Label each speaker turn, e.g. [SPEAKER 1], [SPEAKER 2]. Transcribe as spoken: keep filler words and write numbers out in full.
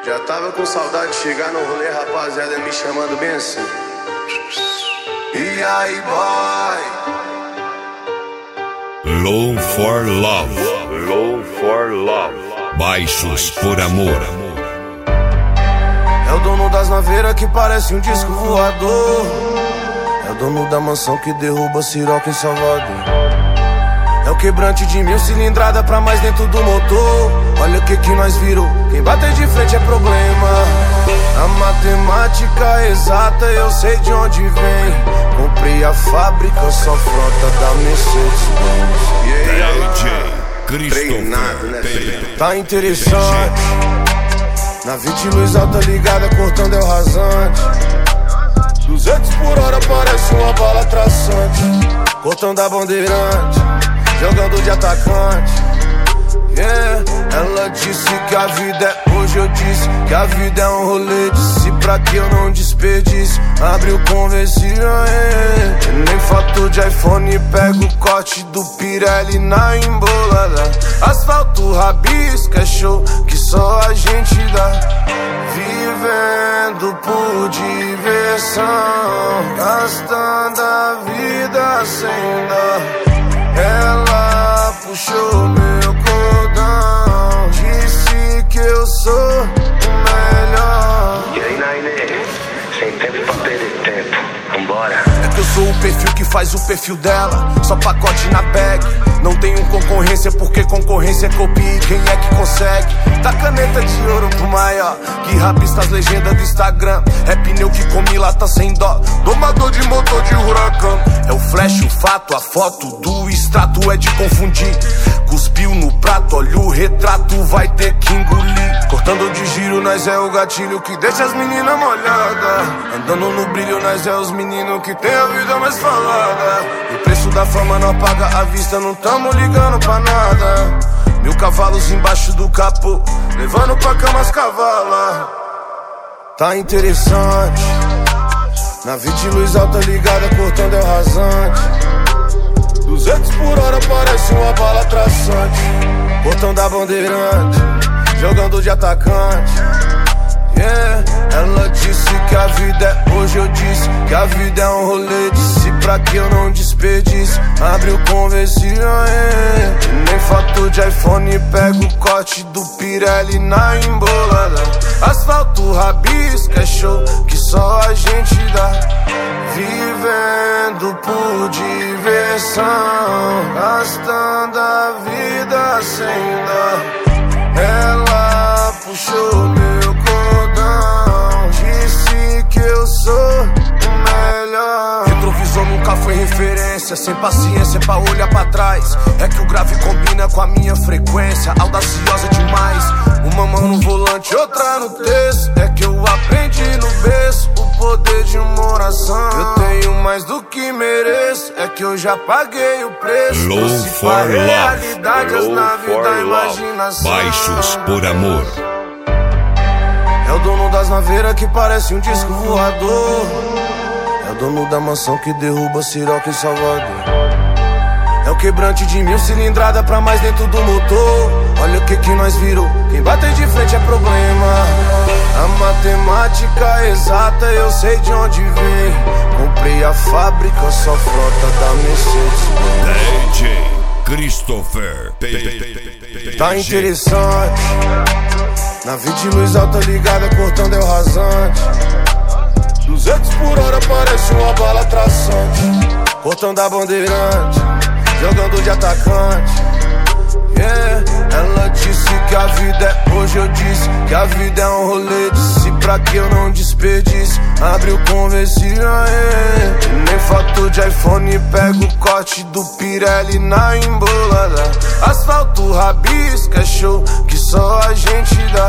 [SPEAKER 1] Já tava com saudade de chegar no rolê, rapaziada, me chamando bem assim. E aí, boy?
[SPEAKER 2] Low for Love.
[SPEAKER 3] Low for Love.
[SPEAKER 2] Baixos por amor.
[SPEAKER 1] É o dono das naveiras que parece um disco voador. É o dono da mansão que derruba Siroca em Salvador. É o quebrante de mil cilindrada pra mais dentro do motor. Olha o que que nós virou, quem bater de frente é problema. A matemática exata eu sei de onde vem. Comprei a fábrica, só frota da Mercedes-Benz.
[SPEAKER 2] D J Christopher.
[SPEAKER 1] Tá interessante. Na vinte luz alta ligada, cortando é o rasante. Duzentos por hora parece uma bala traçante. Cortando a bandeirante, jogando de atacante. Yeah, ela disse que a vida é hoje, eu disse que a vida é um rolê. Disse pra que eu não desperdice, abre o conversível, yeah. Nem foto de iPhone, pego o corte do Pirelli na embolada. Asfalto, rabisco, é show que só a gente dá. Vivendo por diversão, gastando a vida sem dó. Ela puxou meu cordão, disse que eu sou o melhor.
[SPEAKER 3] E aí, Nainê? Sem tempo pra perder tempo, vambora.
[SPEAKER 1] É que eu sou o perfil que faz o perfil dela, só pacote na bag. Não tenho concorrência porque concorrência é copia. Quem é que consegue? Dá caneta de ouro pro maior, que rabista as legendas do Instagram. É pneu que come lata sem dó, domador de motor de huracão. É o flash, o fato, a foto do extrato é de confundir. Cuspiu no prato, olha o retrato, vai ter que engolir. Cortando de giro, nós é o gatilho que deixa as meninas molhadas. Andando no brilho, nós é os meninos que tem a vida mais falada. O preço da fama não apaga a vista, não tamo ligando pra nada. Mil cavalos embaixo do capô, levando pra cama as cavalas. Tá interessante. Na vinte luz alta ligada, cortando é o rasante. Duzentos por hora parece uma bala traçante. Cortando a bandeirante, jogando de atacante. Yeah, ela disse que a vida é hoje, eu disse que a vida é um rolê. Disse pra que eu não desperdice, abre o conversível, yeah. Nem foto de iPhone, pego o corte do Pirelli na embolada. Asfalto, rabisco, é show que só a gente dá. Vivendo por diversão, gastando a vida sem dó. Ela puxou meu cordão, disse que eu sou o melhor. Retrovisor nunca foi referência, sem paciência pra olhar pra trás. É que o grave combina com a minha frequência, audaciosa demais. Uma mão no volante, outra no texto. É que eu aprendi no berço o poder de uma oração. Eu tenho mais do que mereço, é que eu já paguei o preço.
[SPEAKER 2] Low for Love.
[SPEAKER 1] As naves da imaginação.
[SPEAKER 2] Baixos por amor.
[SPEAKER 1] É o dono das naveiras que parece um disco voador. É o dono da mansão que derruba Siroca em Salvador. É o quebrante de mil cilindrada pra mais dentro do motor. Olha o que que nós virou, quem bater de frente é problema. A matemática exata eu sei de onde vem. Comprei a fábrica, só frota da Mercedes-Benz.
[SPEAKER 2] D J Christopher.
[SPEAKER 1] Tá interessante. Na vinte luz alta ligada, cortando é o rasante. Duzentos por hora parece uma bala traçante. Cortando a bandeirante, jogando de atacante. Yeah, ela disse que a vida é hoje, eu disse que a vida é um rolê. Disse pra que eu não desperdice, abre o conversível, yeah. Nem foto de iPhone, pego o corte do Pirelli na embolada. Asfalto, rabisco, é show que só a gente dá.